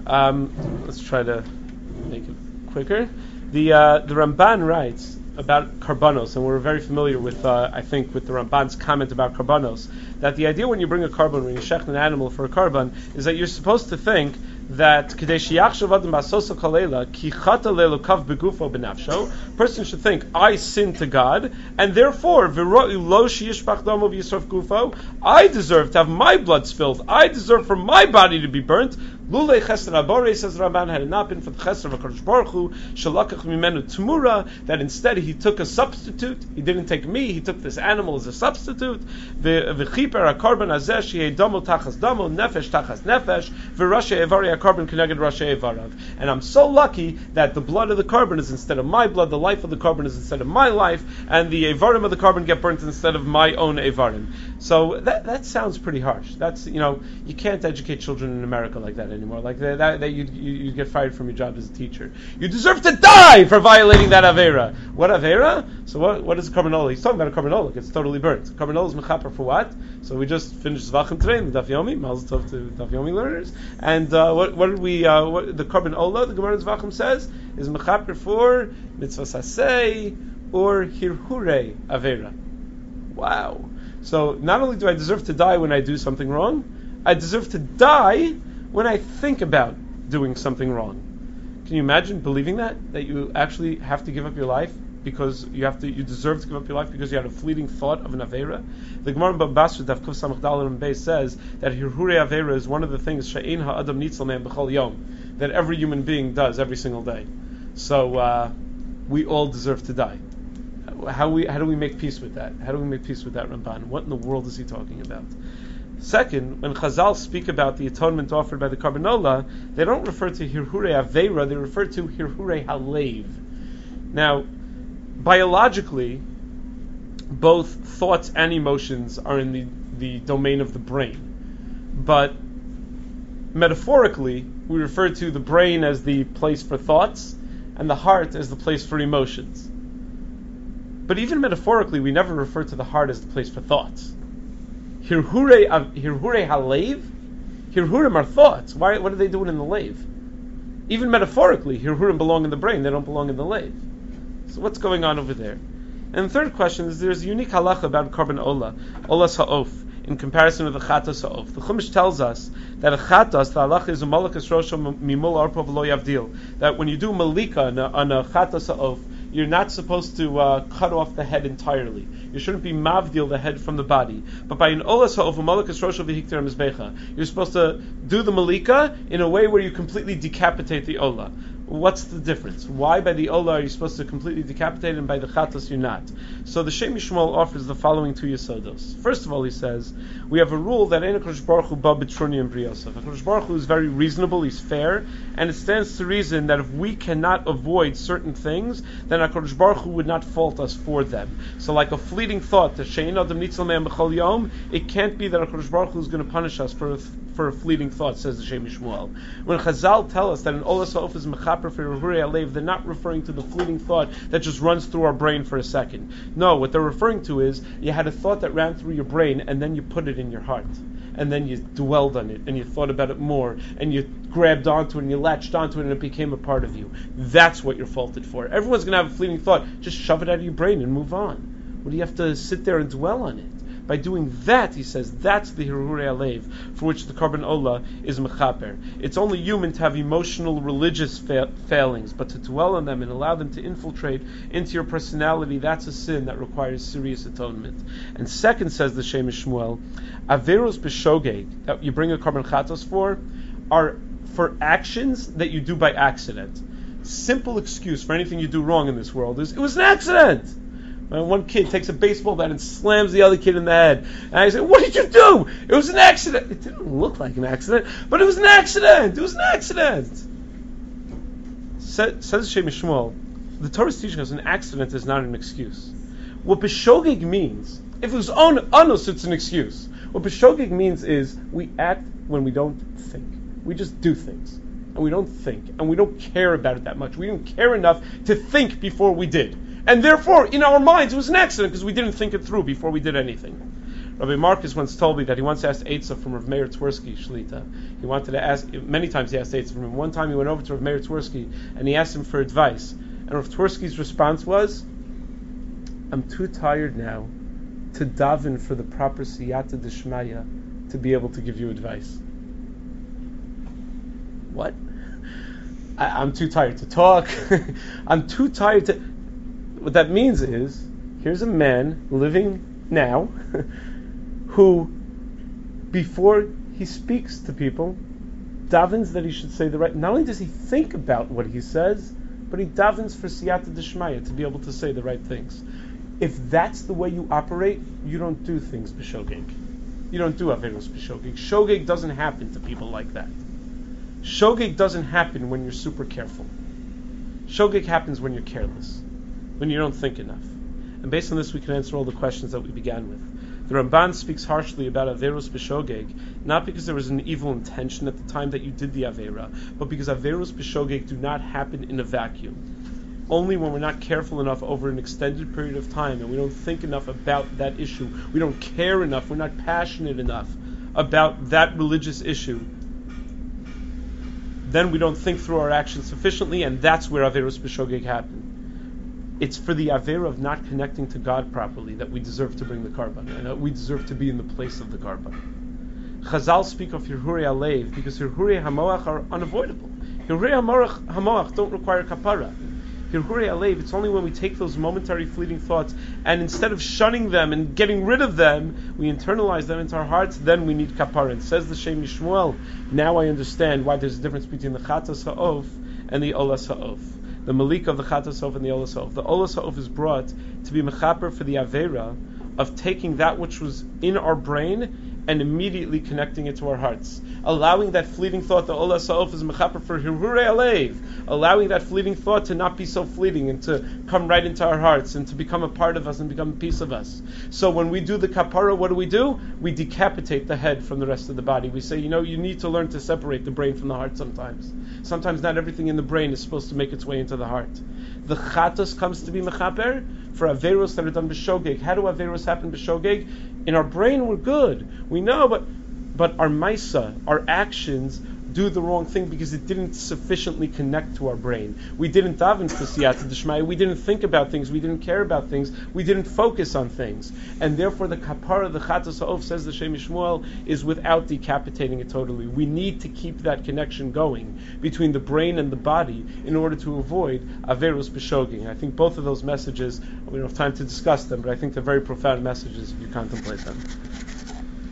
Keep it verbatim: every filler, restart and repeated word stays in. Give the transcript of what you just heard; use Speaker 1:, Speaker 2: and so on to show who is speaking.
Speaker 1: Um, let's try to make it quicker. The uh, the Ramban writes about karbanos, and we're very familiar with, uh, I think, with the Ramban's comment about karbanos, that the idea when you bring a karban, when you shecht an animal for a karban, is that you're supposed to think that person should think, I sin to God, and therefore I deserve to have my blood spilled. I deserve for my body to be burnt. Lulei chesed abore, says Ramban, had it not been for the chesed of HaKadosh Baruch Hu, shalakach mimenu tmura, that instead he took a substitute. He didn't take me, he took this animal as a substitute. V'chiper ha-karban hazeh sheyeh damo tachas damo, nefesh tachas nefesh, v'rashe evari ha-karban keneged rashe evarav. And I'm so lucky that the blood of the karban is instead of my blood, the life of the karban is instead of my life, and the evarim of the karban get burnt instead of my own evarim. So that that sounds pretty harsh. That's, you know, you can't educate children in America like that anymore. Like that, that, that you, you you get fired from your job as a teacher. You deserve to die for violating that avera. What avera? So what what is a karban? He's talking about a karban. It gets totally burnt. Karban is mechaper for what? So we just finished Zvachim today in the Daf Yomi. Mazel tov to Daf Yomi learners. And uh, what what did we? Uh, what, the karban ola, the Gemara Zvachim says, is mechaper for mitzvah sasei or hirhure avera. Wow. So not only do I deserve to die when I do something wrong, I deserve to die when I think about doing something wrong. Can you imagine believing that? That you actually have to give up your life because you have to, you deserve to give up your life because you had a fleeting thought of an Aveira? The Gemara in Baba Basra Daf Kuf Samach Daled and Beis says that Hirhure Aveira is one of the things She'ein ha'adam nitzal me'en b'chol yom, that every human being does every single day. So uh, we all deserve to die. How we how do we make peace with that? How do we make peace with that, Ramban? What in the world is he talking about? Second, when Chazal speak about the atonement offered by the Karbanola, they don't refer to Hirhure Aveira, they refer to Hirhure Halev. Now, biologically, both thoughts and emotions are in the, the domain of the brain. But metaphorically, we refer to the brain as the place for thoughts and the heart as the place for emotions. But even metaphorically, we never refer to the heart as the place for thoughts. Hirhure Hirhure Halev, Hirhurim are thoughts. Why? What are they doing in the lave? Even metaphorically, Hirhurim belong in the brain. They don't belong in the lave. So what's going on over there? And the third question is, there's a unique halacha about karban ola, olas ha'of, in comparison with the chatas ha'of. The Chumash tells us that a chatas, the halacha is a malakas rosho mimul arpo v'lo yavdil. That when you do malika on a, on a chatas ha'of, you're not supposed to uh, cut off the head entirely. You shouldn't be mavdil the head from the body. But by an olas ha'of, a malakas rosho v'hikter mizbecha, you're supposed to do the malika in a way where you completely decapitate the ola. What's the difference? Why by the ola are you supposed to completely decapitate and by the chatas you're not? So the Shem Yishmael offers the following two yesodos. First of all, he says, we have a rule that Ein HaKadosh Baruch Hu ba b'truni and briyosav. HaKadosh Baruch Hu is very reasonable, he's fair, and it stands to reason that if we cannot avoid certain things, then HaKadosh Baruch Hu would not fault us for them. So like a fleeting thought, that She'ein adam nitzal me'en b'chol yom, it can't be that HaKadosh Baruch Hu is going to punish us for a, for a fleeting thought, says the Shem Yishmael. When Chazal tell us that an olas ha'of is mechaper for Hirhure Halev, they're not referring to the fleeting thought that just runs through our brain for a second. No, what they're referring to is you had a thought that ran through your brain and then you put it in your heart. And then you dwelled on it and you thought about it more and you grabbed onto it and you latched onto it and it became a part of you. That's what you're faulted for. Everyone's going to have a fleeting thought. Just shove it out of your brain and move on. What do you have to sit there and dwell on it? By doing that, he says, that's the Hirhure Halev, for which the karban ola is mechaper. It's only human to have emotional, religious fa- failings, but to dwell on them and allow them to infiltrate into your personality, that's a sin that requires serious atonement. And second, says the Shem Shmuel, averos b'shogeg, that you bring a karban chatos for, are for actions that you do by accident. Simple excuse for anything you do wrong in this world is, it was an accident! And one kid takes a baseball bat and slams the other kid in the head. And I say, what did you do? It was an accident. It didn't look like an accident, but it was an accident. It was an accident. Says Shem Shmuel, the Torah is teaching us an accident is not an excuse. What b'shogeg means, if it was on us, it's an excuse. What b'shogeg means is we act when we don't think. We just do things. And we don't think. And we don't care about it that much. We didn't care enough to think before we did. And therefore, in our minds, it was an accident because we didn't think it through before we did anything. Rabbi Marcus once told me that he once asked Eitzah from Rav Meir Twersky Shlita. He wanted to ask, many times he asked Eitzah from him. One time he went over to Rav Meir Twersky and he asked him for advice. And Rav Twersky's response was, I'm too tired now to daven for the proper siyata d'shmaya to be able to give you advice. What? I, I'm too tired to talk. I'm too tired to... What that means is, here's a man living now who, before he speaks to people, davens that he should say the right... Not only does he think about what he says, but he davens for siyata d'shmaya to be able to say the right things. If that's the way you operate, you don't do things b'shogeg. You don't do averos b'shogeg. Shogeg doesn't happen to people like that. Shogeg doesn't happen when you're super careful. Shogeg happens when you're careless, when you don't think enough. And based on this, we can answer all the questions that we began with. The Ramban speaks harshly about averos b'shogeg, not because there was an evil intention at the time that you did the avera, but because averos b'shogeg do not happen in a vacuum. Only when we're not careful enough over an extended period of time and we don't think enough about that issue, we don't care enough, we're not passionate enough about that religious issue, then we don't think through our actions sufficiently, and that's where averos b'shogeg happen. It's for the avera of not connecting to God properly that we deserve to bring the karban, and that we deserve to be in the place of the karban. Chazal speak of hirhurei alev because hirhurei hamoach are unavoidable. Hirhurei hamoach don't require kapara. Hirhurei alev, it's only when we take those momentary fleeting thoughts and instead of shunning them and getting rid of them, we internalize them into our hearts, then we need kapara. And says the Shem Yishmuel, now I understand why there's a difference between the chatas ha'of and the olas ha'of. The malik of the chatas ha'of and the olas ha'of. The olas ha'of is brought to be mechaper for the avera of taking that which was in our brain and immediately connecting it to our hearts. Allowing that fleeting thought, the olas ha'of is mechaper for hirhurei alev, allowing that fleeting thought to not be so fleeting and to come right into our hearts and to become a part of us and become a piece of us. So when we do the kapara, what do we do? We decapitate the head from the rest of the body. We say, you know, you need to learn to separate the brain from the heart sometimes. Sometimes not everything in the brain is supposed to make its way into the heart. The chatos comes to be mechaper for averos that are done b'shogeg. How do averos happen b'shogeg? In our brain we're good. We know, but but our maisa, our actions, do the wrong thing because it didn't sufficiently connect to our brain. We didn't daven for siyata d'shmaya. We didn't think about things. We didn't care about things. We didn't focus on things. And therefore the kapara, the chatas ha'of, says the Shem Yishmuel, is without decapitating it totally. We need to keep that connection going between the brain and the body in order to avoid averos b'shogeg. I think both of those messages, we don't have time to discuss them, but I think they're very profound messages if you contemplate them.